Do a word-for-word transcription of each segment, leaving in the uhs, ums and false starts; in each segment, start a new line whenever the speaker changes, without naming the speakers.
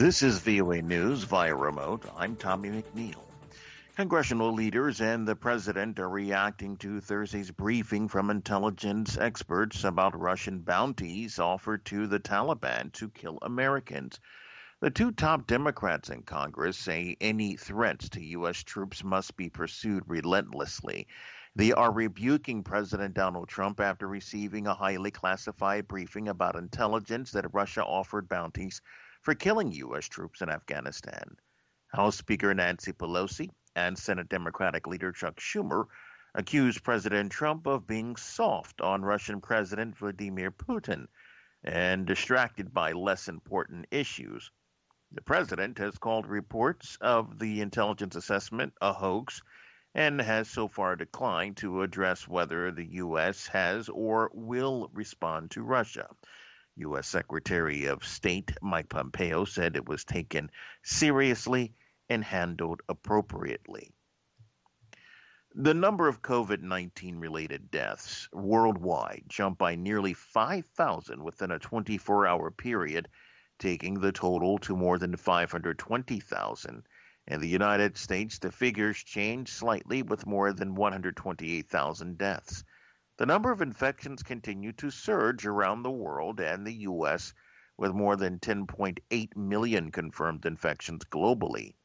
This is V O A News via remote. I'm Tommy McNeil. Congressional leaders and the president are reacting to Thursday's briefing from intelligence experts about Russian bounties offered to the Taliban to kill Americans. The two top Democrats in Congress say any threats to U S troops must be pursued relentlessly. They are rebuking President Donald Trump after receiving a highly classified briefing about intelligence that Russia offered bounties for killing U S troops in Afghanistan. House Speaker Nancy Pelosi and Senate Democratic leader Chuck Schumer accused President Trump of being soft on Russian President Vladimir Putin and distracted by less important issues. The president has called reports of the intelligence assessment a hoax and has so far declined to address whether the U S has or will respond to Russia. U S Secretary of State Mike Pompeo said it was taken seriously and handled appropriately. The number of COVID nineteen related deaths worldwide jumped by nearly five thousand within a twenty-four hour period, taking the total to more than five hundred twenty thousand. In the United States, the figures changed slightly with more than one hundred twenty-eight thousand deaths. The number of infections continue to surge around the world and the U S, with more than ten point eight million confirmed infections globally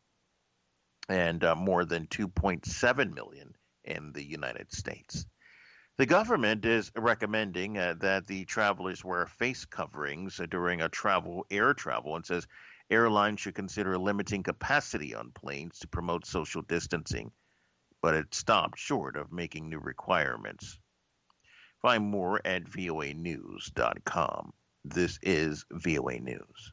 and uh, more than two point seven million in the United States. The government is recommending uh, that the travelers wear face coverings uh, during a travel, air travel, and says airlines should consider limiting capacity on planes to promote social distancing, but it stopped short of making new requirements. Find more at V O A news dot com. This is V O A News.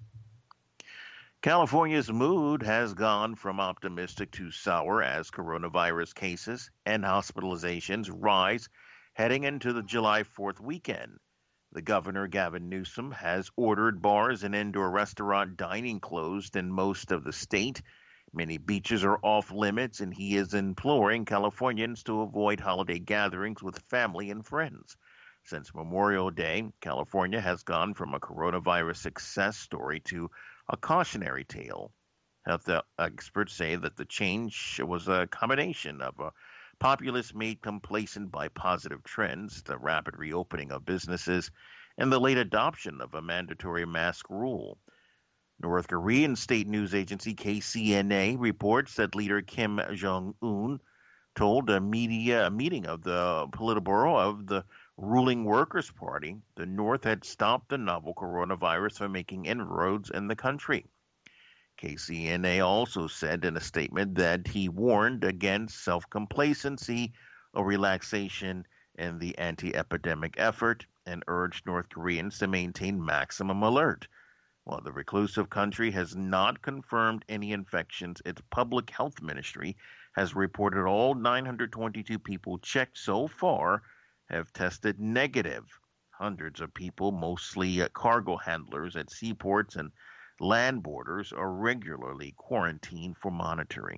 California's mood has gone from optimistic to sour as coronavirus cases and hospitalizations rise heading into the July fourth weekend. The governor, Gavin Newsom, has ordered bars and indoor restaurant dining closed in most of the state. Many beaches are off limits, and he is imploring Californians to avoid holiday gatherings with family and friends. Since Memorial Day, California has gone from a coronavirus success story to a cautionary tale. Health experts say that the change was a combination of a populace made complacent by positive trends, the rapid reopening of businesses, and the late adoption of a mandatory mask rule. North Korean state news agency K C N A reports that leader Kim Jong-un told a media a meeting of the Politburo of the ruling Workers' Party the North had stopped the novel coronavirus from making inroads in the country. K C N A also said in a statement that he warned against self-complacency or relaxation in the anti-epidemic effort and urged North Koreans to maintain maximum alert. While the reclusive country has not confirmed any infections, its public health ministry has reported all nine hundred twenty-two people checked so far have tested negative. Hundreds of people, mostly cargo handlers at seaports and land borders, are regularly quarantined for monitoring.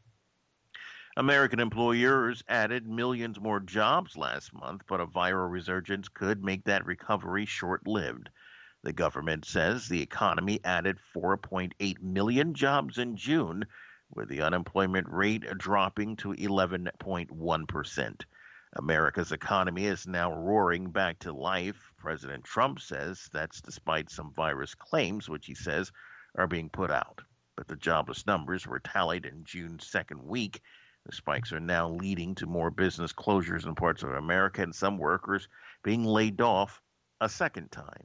American employers added millions more jobs last month, but a viral resurgence could make that recovery short-lived. The government says the economy added four point eight million jobs in June, with the unemployment rate dropping to eleven point one percent. America's economy is now roaring back to life. President Trump says that's despite some virus claims, which he says are being put out. But the jobless numbers were tallied in June's second week. The spikes are now leading to more business closures in parts of America and some workers being laid off a second time.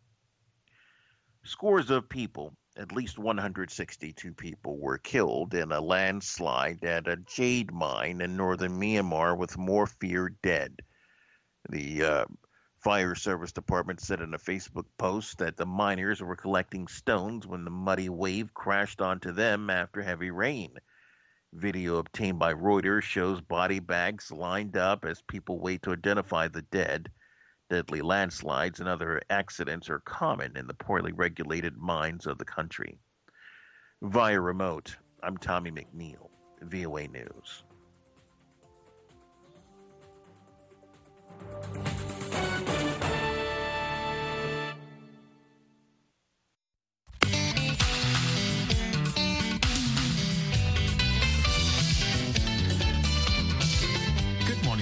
Scores of people, at least one hundred sixty-two people, were killed in a landslide at a jade mine in northern Myanmar, with more feared dead. The uh, fire service department said in a Facebook post that the miners were collecting stones when the muddy wave crashed onto them after heavy rain. Video obtained by Reuters shows body bags lined up as people wait to identify the dead. Deadly landslides and other accidents are common in the poorly regulated mines of the country. Via remote, I'm Tommy McNeil, V O A News.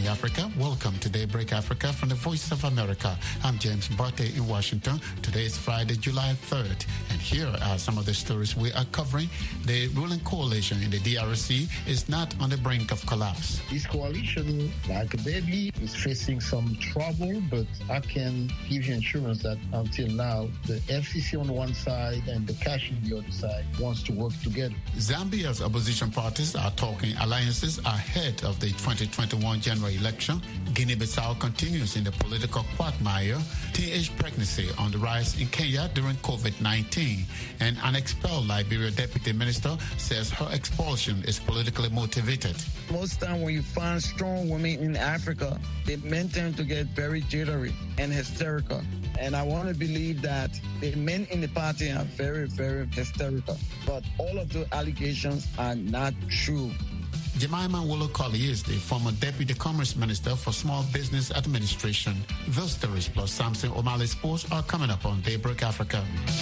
Africa. Welcome to Daybreak Africa from the Voice of America. I'm James Barté in Washington. Today is Friday, July third, and here are some of the stories we are covering. The ruling coalition in the D R C is not on the brink of collapse.
This coalition, like a baby, is facing some trouble, but I can give you assurance that until now, the F C C on one side and the cash on the other side wants to work together.
Zambia's opposition parties are talking alliances ahead of the twenty twenty-one general election. Guinea-Bissau continues in the political quagmire. Teenage pregnancy on the rise in Kenya during COVID nineteen. And an expelled Liberia deputy minister says her expulsion is politically motivated.
Most time when you find strong women in Africa, they men tend to get very jittery and hysterical. And I want to believe that the men in the party are very, very hysterical. But all of the allegations are not true.
Jemima Wolo-Colley is the former Deputy Commerce Minister for Small Business Administration. Those stories plus Samson O'Malley Sports are coming up on Daybreak Africa.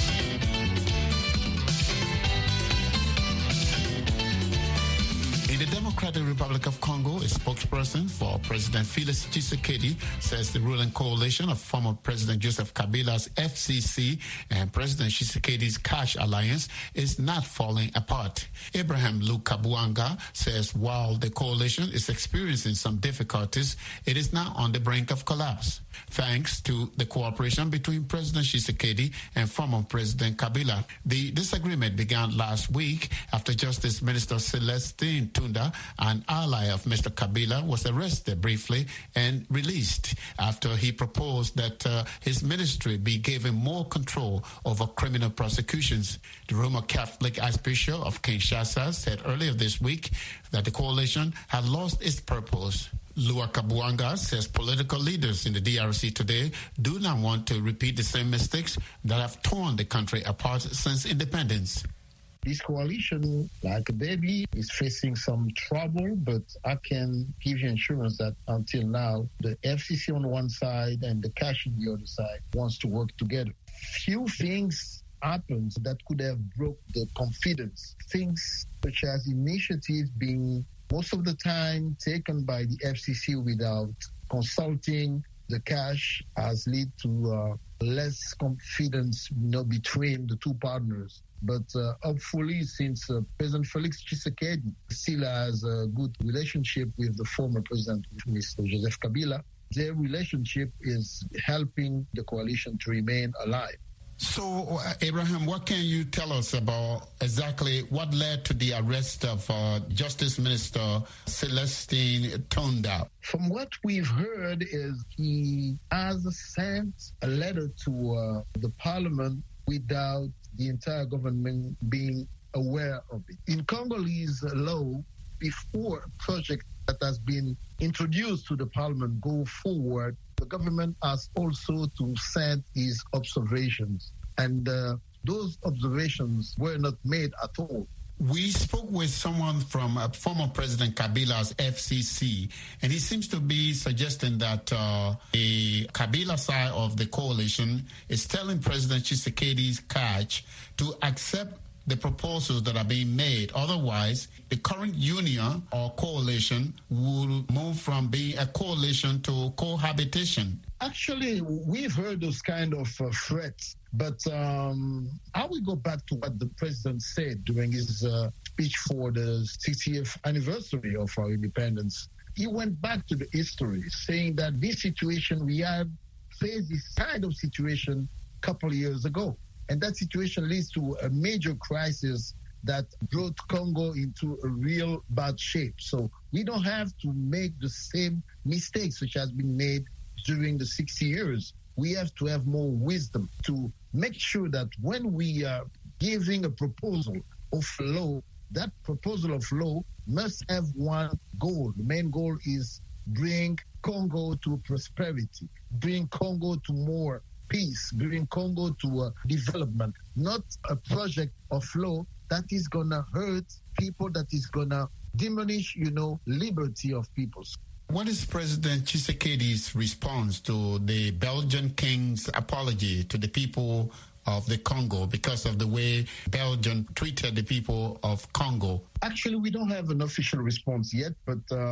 In the Democratic Republic of Congo, a spokesperson for President Felix Tshisekedi says the ruling coalition of former President Joseph Kabila's F C C and President Tshisekedi's Cash Alliance is not falling apart. Abraham Lukabuanga says while the coalition is experiencing some difficulties, it is now on the brink of collapse, thanks to the cooperation between President Tshisekedi and former President Kabila. The disagreement began last week after Justice Minister Celestine Tunda, an ally of Mister Kabila, was arrested briefly and released after he proposed that uh, his ministry be given more control over criminal prosecutions. The Roman Catholic Archbishop of Kinshasa said earlier this week that the coalition had lost its purpose. Lua Kabuanga says political leaders in the D R C today do not want to repeat the same mistakes that have torn the country apart since independence.
This coalition, like a baby, is facing some trouble, but I can give you assurance that until now, the F C C on one side and the cash on the other side wants to work together. Few things happened that could have broke the confidence. Things such as initiatives being most of the time taken by the F C C without consulting the cash has led to uh, less confidence, you know, between the two partners. But uh, hopefully, since uh, President Felix Tshisekedi still has a good relationship with the former president, Mister Joseph Kabila, their relationship is helping the coalition to remain alive.
So, uh, Abraham, what can you tell us about exactly what led to the arrest of uh, Justice Minister Celestine Tunda?
From what we've heard is he has sent a letter to uh, the parliament without the entire government being aware of it. In Congolese law, before a project that has been introduced to the parliament go forward, the government has also to send its observations. And uh, those observations were not made at all.
We spoke with someone from uh, former President Kabila's F C C, and he seems to be suggesting that uh, the Kabila side of the coalition is telling President Tshisekedi's Cash to accept the proposals that are being made. Otherwise, the current union or coalition will move from being a coalition to cohabitation.
Actually, we've heard those kind of uh, threats, but um, I will go back to what the president said during his uh, speech for the sixtieth anniversary of our independence. He went back to the history, saying that this situation, we have faced this kind of situation a couple of years ago. And that situation leads to a major crisis that brought Congo into a real bad shape. So we don't have to make the same mistakes which has been made during the sixty years. We have to have more wisdom to make sure that when we are giving a proposal of law, that proposal of law must have one goal. The main goal is bring Congo to prosperity, bring Congo to more peace, bring Congo to uh, development, not a project of law that is going to hurt people, that is going to diminish, you know, liberty of people.
What is President Tshisekedi's response to the Belgian king's apology to the people of the Congo because of the way Belgium treated the people of Congo?
Actually, we don't have an official response yet, but uh,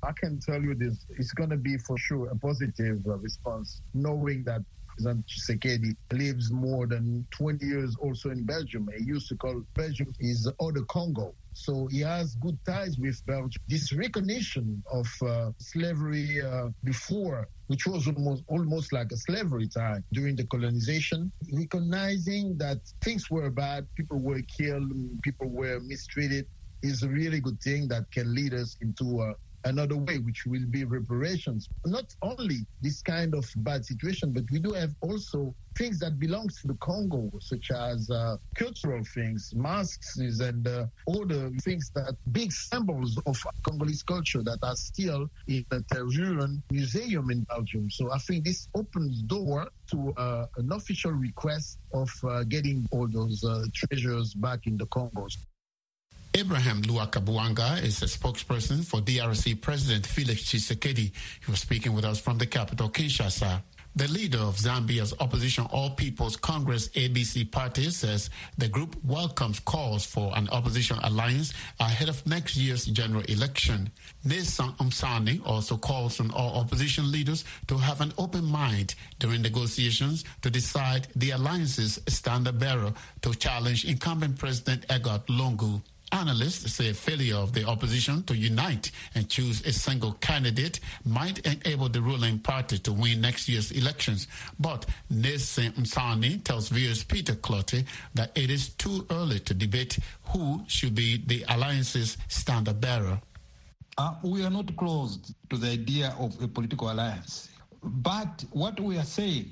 I can tell you this, it's going to be for sure a positive uh, response, knowing that President Tshisekedi lives more than twenty years also in Belgium. He used to call Belgium his other Congo. So he has good ties with Belgium. This recognition of uh, slavery uh, before, which was almost, almost like a slavery time during the colonization, recognizing that things were bad, people were killed, people were mistreated, is a really good thing that can lead us into uh, another way, which will be reparations. Not only this kind of bad situation, but we do have also things that belongs to the Congo, such as uh, cultural things, masks, and uh, all the things that big symbols of Congolese culture that are still in the Tervuren Museum in Belgium. So I think this opens door to uh, an official request of uh, getting all those uh, treasures back in the Congos.
Abraham Luakabuanga is a spokesperson for D R C President Felix Tshisekedi. He was speaking with us from the capital, Kinshasa. The leader of Zambia's opposition All People's Congress A B C party says the group welcomes calls for an opposition alliance ahead of next year's general election. Nessan Umsani also calls on all opposition leaders to have an open mind during negotiations to decide the alliance's standard bearer to challenge incumbent President Edgar Lungu. Analysts say failure of the opposition to unite and choose a single candidate might enable the ruling party to win next year's elections. But Nessan Msani tells viewers Peter Clotte that it is too early to debate who should be the alliance's standard bearer.
Uh, we are not closed to the idea of a political alliance. But what we are saying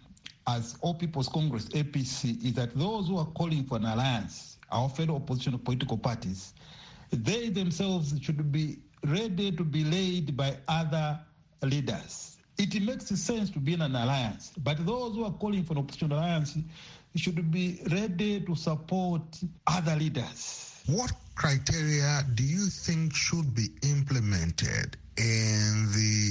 as All People's Congress, A P C, is that those who are calling for an alliance, our fellow opposition political parties, they themselves should be ready to be led by other leaders. It makes sense to be in an alliance, but those who are calling for an opposition alliance should be ready to support other leaders.
What criteria do you think should be implemented in the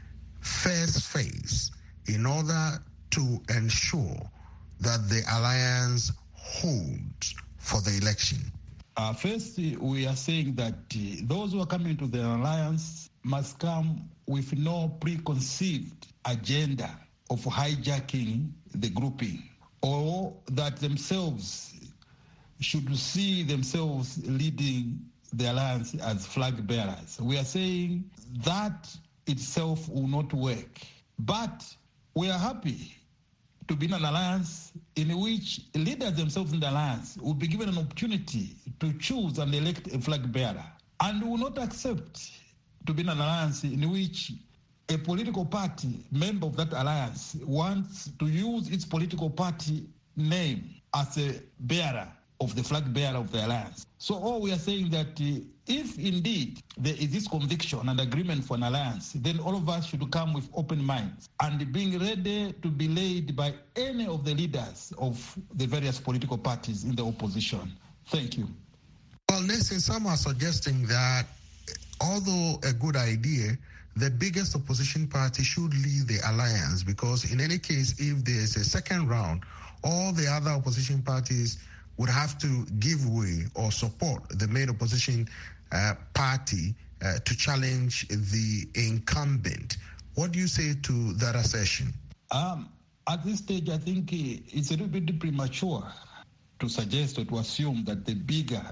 first phase in order to ensure that the alliance holds for the election?
Uh, first, we are saying that uh, those who are coming to the alliance must come with no preconceived agenda of hijacking the grouping, or that themselves should see themselves leading the alliance as flag bearers. We are saying that itself will not work, but we are happy to be in an alliance in which leaders themselves in the alliance will be given an opportunity to choose and elect a flag bearer, and will not accept to be in an alliance in which a political party, member of that alliance, wants to use its political party name as a bearer of the flag bearer of the alliance. So all we are saying that uh, if indeed there is this conviction and agreement for an alliance, then all of us should come with open minds and being ready to be led by any of the leaders of the various political parties in the opposition. Thank you.
Well, Nessan, some are suggesting that although a good idea, the biggest opposition party should lead the alliance, because in any case, if there's a second round, all the other opposition parties would have to give way or support the main opposition uh, party uh, to challenge the incumbent. What do you say to that assertion?
Um, at this stage, I think it's a little bit premature to suggest or to assume that the bigger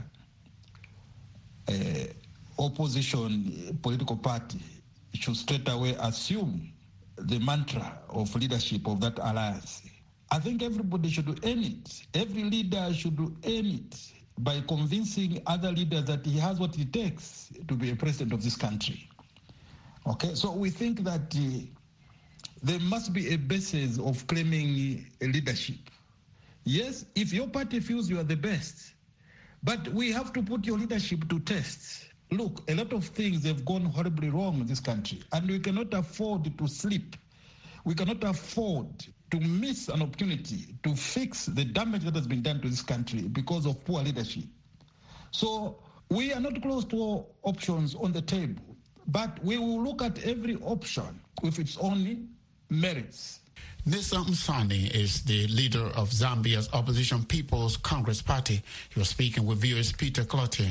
uh, opposition political party should straight away assume the mantra of leadership of that alliance. I think everybody should earn it. Every leader should earn it by convincing other leaders that he has what it takes to be a president of this country. Okay, so we think that uh, there must be a basis of claiming a leadership. Yes, if your party feels you are the best, but we have to put your leadership to test. Look, a lot of things have gone horribly wrong in this country, and we cannot afford to sleep. We cannot afford to miss an opportunity to fix the damage that has been done to this country because of poor leadership. So we are not close to options on the table, but we will look at every option with its own merits.
Nessan Msani is the leader of Zambia's opposition People's Congress Party. He was speaking with viewers Peter Clotte.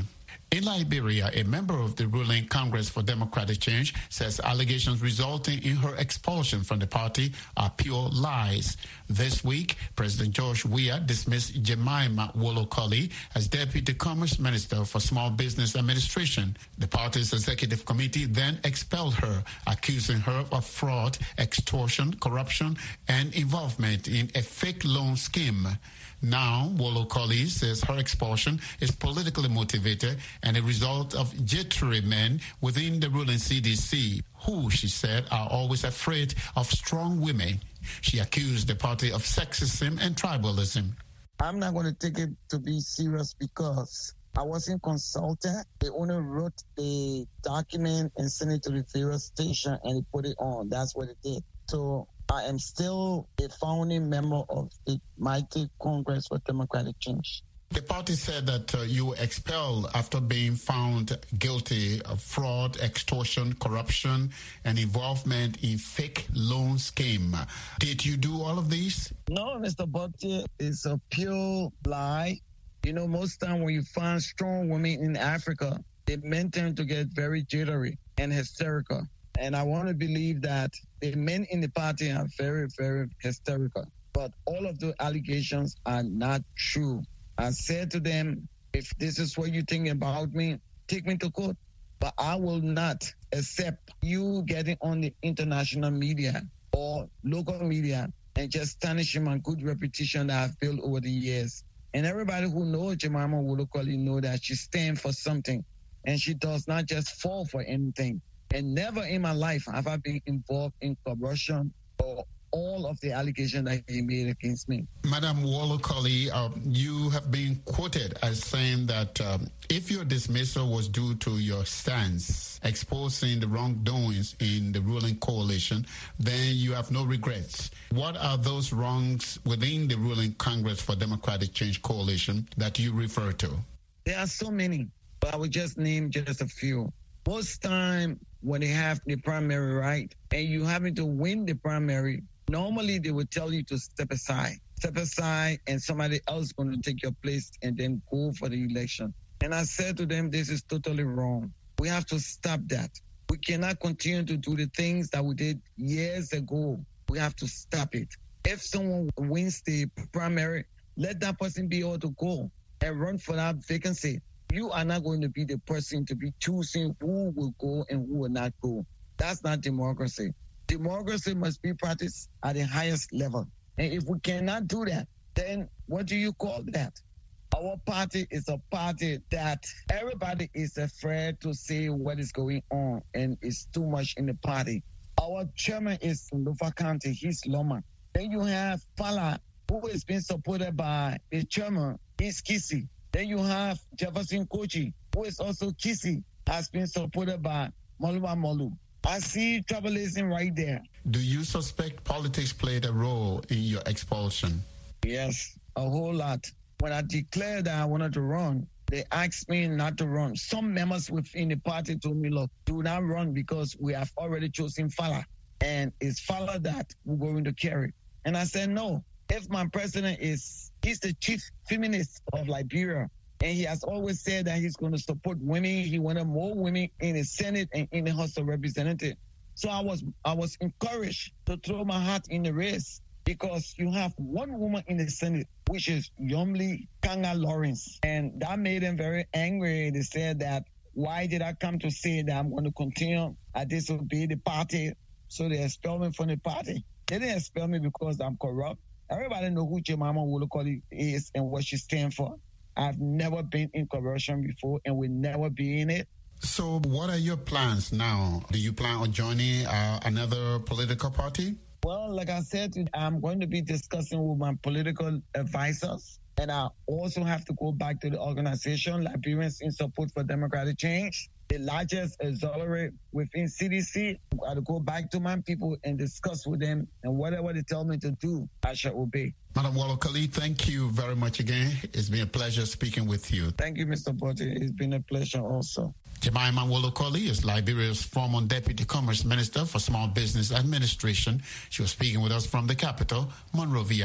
In Liberia, a member of the ruling Congress for Democratic Change says allegations resulting in her expulsion from the party are pure lies. This week, President George Weah dismissed Jemima Wolokoli as Deputy Commerce Minister for Small Business Administration. The party's executive committee then expelled her, accusing her of fraud, extortion, corruption, and involvement in a fake loan scheme. Now, Wolokoli says her expulsion is politically motivated and a result of jittery men within the ruling C D C, who, she said, are always afraid of strong women. She accused the party of sexism and tribalism.
I'm not going to take it to be serious because I wasn't consulted. They only wrote the document and sent it to the various station and they put it on. That's what it did. So I am still a founding member of the mighty Congress for Democratic Change.
The party said that uh, you were expelled after being found guilty of fraud, extortion, corruption, and involvement in fake loan scheme. Did you do all of these?
No, Mister Botti, it's a pure lie. You know, most time when you find strong women in Africa, the men tend to get very jittery and hysterical. And I want to believe that the men in the party are very, very hysterical. But all of the allegations are not true. I said to them, if this is what you think about me, take me to court. But I will not accept you getting on the international media or local media and just tarnishing my good reputation that I've built over the years. And everybody who knows Jemima Wolokoli know that she stands for something. And she does not just fall for anything. And never in my life have I been involved in corruption or all of the allegations that he made against me.
Madam Wolokoli, uh, you have been quoted as saying that um, if your dismissal was due to your stance exposing the wrongdoings in the ruling coalition, then you have no regrets. What are those wrongs within the ruling Congress for Democratic Change coalition that you refer to?
There are so many, but I will just name just a few. Most time when they have the primary, right, and you having to win the primary, normally they would tell you to step aside. Step aside and somebody else is going to take your place and then go for the election. And I said to them, this is totally wrong. We have to stop that. We cannot continue to do the things that we did years ago. We have to stop it. If someone wins the primary, let that person be able to go and run for that vacancy. You are not going to be the person to be choosing who will go and who will not go. That's not democracy. Democracy must be practiced at the highest level. And if we cannot do that, then what do you call that? Our party is a party that everybody is afraid to say what is going on, and it's too much in the party. Our chairman is in Lufa County, he's Loma. Then you have Fala, who is being supported by the chairman, he's Kisi. Then you have Jefferson Kochi, who is also Kisi, has been supported by Maluma Molu. I see tribalism right there.
Do you suspect politics played a role in your expulsion?
Yes, a whole lot. When I declared that I wanted to run, they asked me not to run. Some members within the party told me, look, do not run because we have already chosen Fala. And it's Fala that we're going to carry. And I said, no. If my president is, he's the chief feminist of Liberia, and he has always said that he's going to support women. He wanted more women in the Senate and in the House of Representatives. So I was I was encouraged to throw my hat in the race because you have one woman in the Senate, which is Yomli Kanga Lawrence. And that made them very angry. They said that, why did I come to say that I'm going to continue? I disobey the party. So they expelled me from the party. They didn't expel me because I'm corrupt. Everybody know who Jemima Wolokoli is and what she stands for. I've never been in corruption before and will never be in it.
So what are your plans now? Do you plan on joining uh, another political party?
Well, like I said, I'm going to be discussing with my political advisors. And I also have to go back to the organization, Liberians in Support for Democratic Change, the largest auxiliary within C D C. I got to go back to my people and discuss with them, and whatever they tell me to do, I shall obey.
Madam Wolokoli, thank you very much again. It's been a pleasure speaking with you.
Thank you, Mister Botti. It's been a pleasure also.
Jemima Wolokoli is Liberia's former Deputy Commerce Minister for Small Business Administration. She was speaking with us from the capital, Monrovia.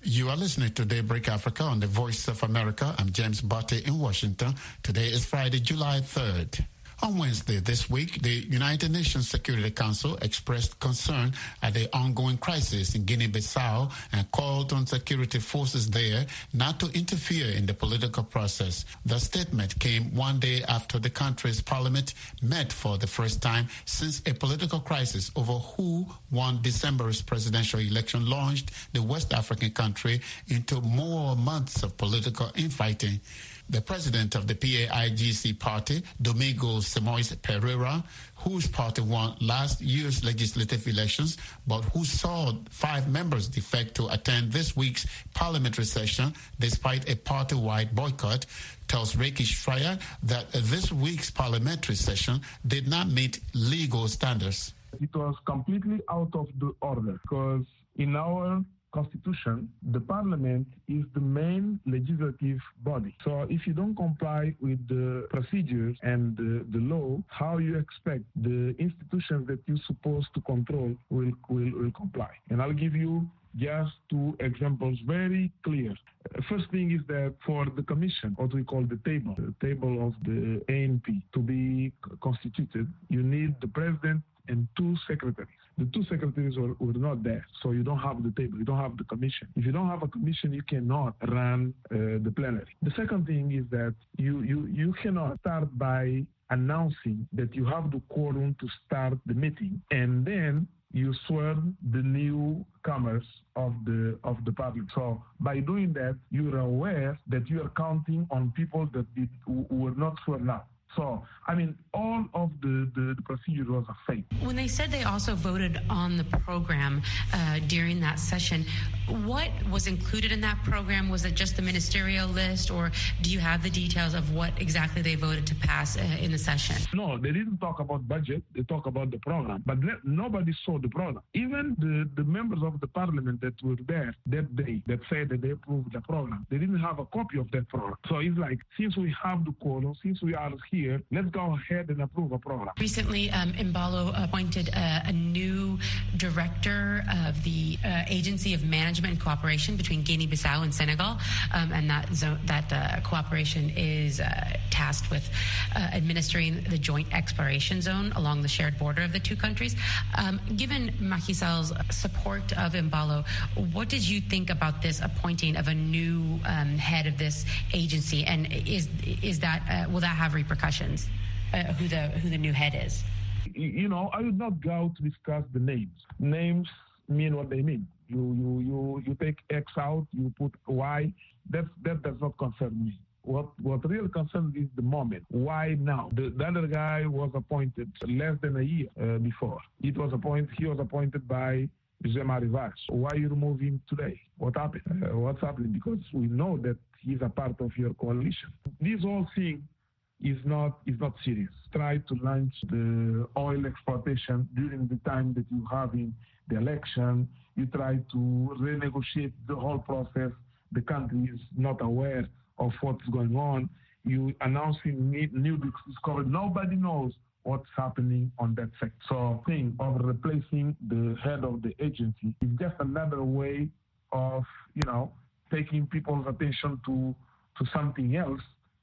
You are listening to Daybreak Africa on the Voice of America. I'm James Barty in Washington. Today is Friday, July third. On Wednesday this week, the United Nations Security Council expressed concern at the ongoing crisis in Guinea-Bissau and called on security forces there not to interfere in the political process. The statement came one day after the country's parliament met for the first time since a political crisis over who won December's presidential election launched the West African country into more months of political infighting. The president of the P A I G C party, Domingos Simoes Pereira, whose party won last year's legislative elections, but who saw five members defect to attend this week's parliamentary session despite a party-wide boycott, tells Ricky Schreier that this week's parliamentary session did not meet legal standards.
It was completely out of the order because in our Constitution, the Parliament is the main legislative body. So if you don't comply with the procedures and the, the law, how you expect the institutions that you're supposed to control will, will, will comply? And I'll give you just two examples very clear. First thing is that for the commission, what we call the table, the table of the A N P, to be constituted, you need the president and two secretaries. The two secretaries were, were not there, so you don't have the table, you don't have the commission. If you don't have a commission, you cannot run uh, the plenary. The second thing is that you, you, you cannot start by announcing that you have the quorum to start the meeting, and then you swear the newcomers of the of the parliament. So by doing that, you are aware that you are counting on people that did, who were not sworn out. So, I mean, all of the, the, the procedure was a fake.
When they said they also voted on the program uh, during that session, what was included in that program? Was it just the ministerial list, or do you have the details of what exactly they voted to pass uh, in the session?
No, they didn't talk about budget. They talked about the program. But nobody saw the program. Even the, the members of the parliament that were there that day that said that they approved the program, they didn't have a copy of that program. So it's like, since we have the quorum, since we are here, let's go ahead and approve a program.
Recently, um, Embalo appointed uh, a new director of the uh, Agency of Management and Cooperation between Guinea-Bissau and Senegal, um, and that zone, that uh, cooperation is uh, tasked with uh, administering the joint exploration zone along the shared border of the two countries. Um, given Macky Sall's support of Embalo, what did you think about this appointing of a new um, head of this agency, and is is that uh, will that have repercussions? Uh, who the who the new head is?
You know, I would not go to discuss the names. Names mean what they mean. You you you you take X out, you put Y. That that does not concern me. What what really concerns is the moment. Why now? The, the other guy was appointed less than a year uh, before. It was appointed. He was appointed by Jean-Marie Valls. Why you remove him today? What happened? Uh, what's happening? Because we know that he's a part of your coalition. This whole thing is not is not serious. Try to launch the oil exploitation during the time that you have in the election. You try to renegotiate the whole process. The country is not aware of what's going on. You announcing new discovery. Nobody knows what's happening on that sector. So thing of replacing the head of the agency is just another way of, you know, taking people's attention to to something else,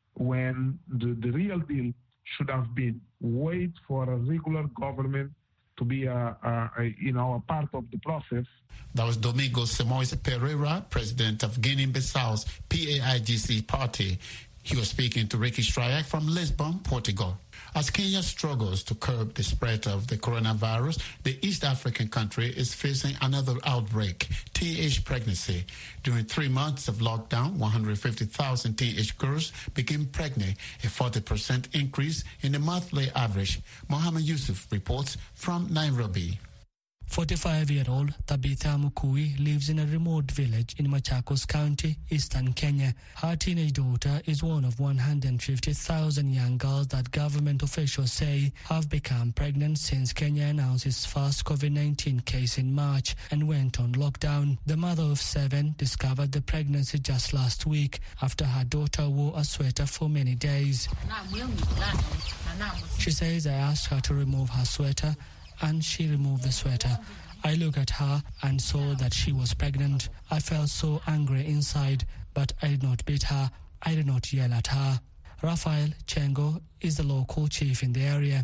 when the, the real deal should have been wait for a regular government to be a, a, a you know a part of the process.
That was Domingos Simoes Pereira, president of Guinea-Bissau's P A I G C party. He was speaking to Ricky Schreier from Lisbon, Portugal. As Kenya struggles to curb the spread of the coronavirus, the East African country is facing another outbreak, teenage pregnancy. During three months of lockdown, one hundred fifty thousand teenage girls became pregnant, a forty percent increase in the monthly average. Mohammed Yusuf reports from Nairobi.
forty-five-year-old Tabitha Mukui lives in a remote village in Machakos County, Eastern Kenya. Her teenage daughter is one of one hundred fifty thousand young girls that government officials say have become pregnant since Kenya announced its first COVID nineteen case in March and went on lockdown. The mother of seven discovered the pregnancy just last week after her daughter wore a sweater for many days. She says I asked her to remove her sweater, and she removed the sweater. I looked at her and saw that she was pregnant. I felt so angry inside, but I did not beat her. I did not yell at her. Raphael Chengo is the local chief in the area.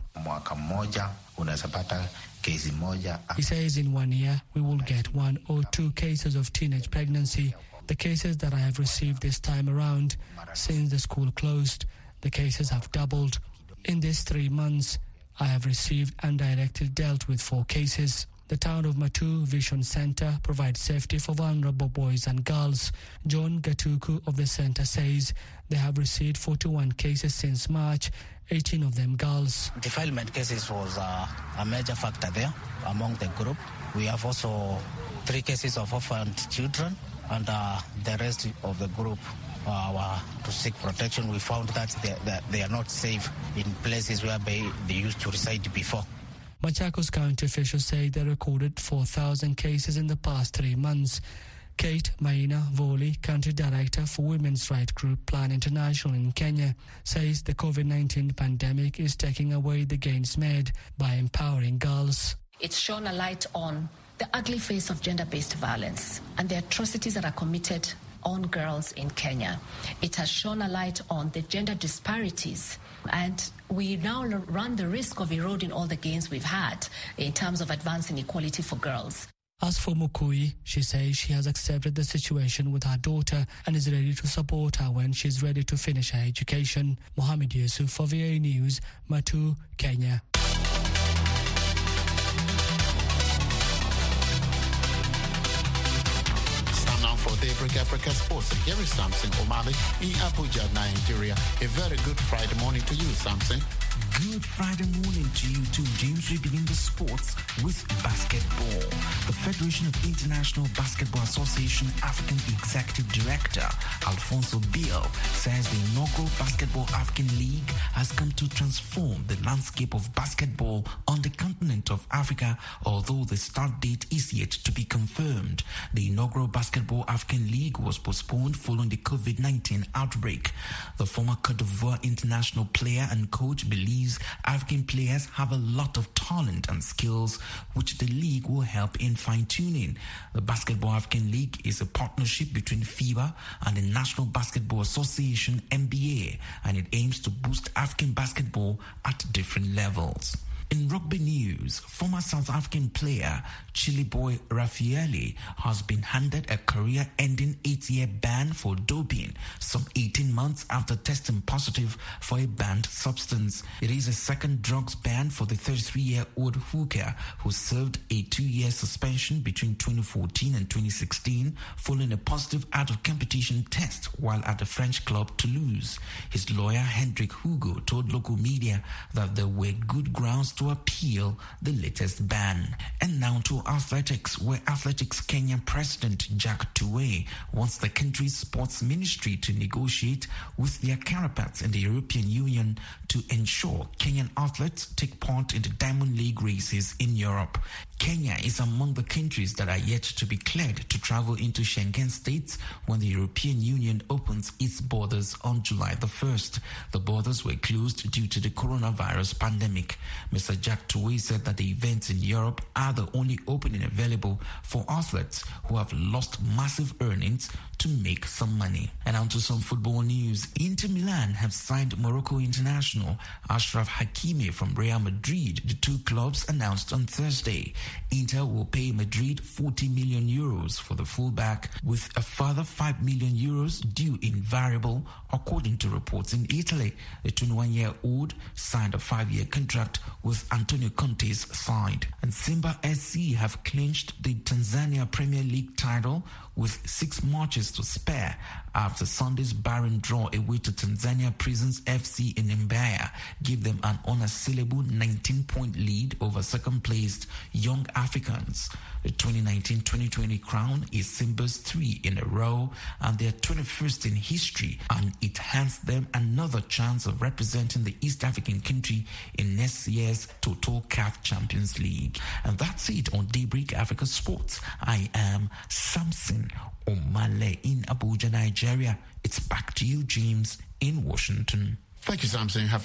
He says in one year we will get one or two cases of teenage pregnancy. The cases that I have received this time around, since the school closed, the cases have doubled. In these three months, I have received and directly dealt with four cases. The town of Matu Vision Center provides safety for vulnerable boys and girls. John Gatuku of the center says they have received forty-one cases since March, eighteen of them girls.
Defilement cases was uh, a major factor there among the group. We have also three cases of orphaned children, and uh, the rest of the group uh, to seek protection. We found that they, that they are not safe in places where they, they used to reside before.
Machakos County officials say they recorded four thousand cases in the past three months. Kate Maina Voli, Country Director for Women's Rights Group Plan International in Kenya, says the COVID nineteen pandemic is taking away the gains made by empowering girls.
It's shone a light on the ugly face of gender-based violence and the atrocities that are committed on girls in Kenya. It has shone a light on the gender disparities, and we now run the risk of eroding all the gains we've had in terms of advancing equality for girls.
As for Mukui, she says she has accepted the situation with her daughter and is ready to support her when she's ready to finish her education. Mohammed Yusuf for V A News, Matu, Kenya.
Daybreak Africa Sports. Here is Samson Omali in Abuja, Nigeria. A very good Friday morning to you, Samson.
Good Friday morning to you too, James. We begin the sports with basketball. The Federation of International Basketball Association African Executive Director Alfonso Biel says the inaugural Basketball African League has come to transform the landscape of basketball on the continent of Africa, although the start date is yet to be confirmed. The inaugural Basketball African League was postponed following the COVID nineteen outbreak. The former Cote d'Ivoire international player and coach believes African players have a lot of talent and skills which the league will help in fine-tuning. The Basketball African League is a partnership between FIBA and the National Basketball Association N B A, and it aims to boost African basketball at different levels. In rugby news, former South African player Chile boy Raffaele has been handed a career-ending eight-year ban for doping some eighteen months after testing positive for a banned substance. It is a second drugs ban for the thirty-three-year-old hooker who served a two-year suspension between twenty fourteen and twenty sixteen following a positive out-of-competition test while at the French club Toulouse. His lawyer Hendrik Hugo told local media that there were good grounds to appeal the latest ban. And now to athletics, where Athletics Kenya President Jack Tuwei wants the country's sports ministry to negotiate with their counterparts in the European Union to ensure Kenyan athletes take part in the Diamond League races in Europe. Kenya is among the countries that are yet to be cleared to travel into Schengen states when the European Union opens its borders on July the first. The borders were closed due to the coronavirus pandemic. Mister Jack Tuwei said that the events in Europe are the only opening available for athletes who have lost massive earnings to make some money. And on to some football news. Inter Milan have signed Morocco international Achraf Hakimi from Real Madrid, the two clubs announced on Thursday. Inter will pay Madrid forty million euros for the fullback, with a further five million euros due in variable, according to reports in Italy. The twenty-one-year-old signed a five-year contract with Antonio Conte's side. And Simba S C have clinched the Tanzania Premier League title with six matches to spare after Sunday's barren draw away to Tanzania Prisons F C in Mbeya gave them an unassailable nineteen-point lead over second-placed Young Africans. The twenty nineteen twenty twenty crown is Simba's three in a row and their twenty-first in history, and it hands them another chance of representing the East African country in next year's Total C A F Champions League. And that's it on Daybreak Africa Sports. I am Samson Omale in Abuja, Nigeria. It's back to you, James, in Washington.
Thank you, Samson. Have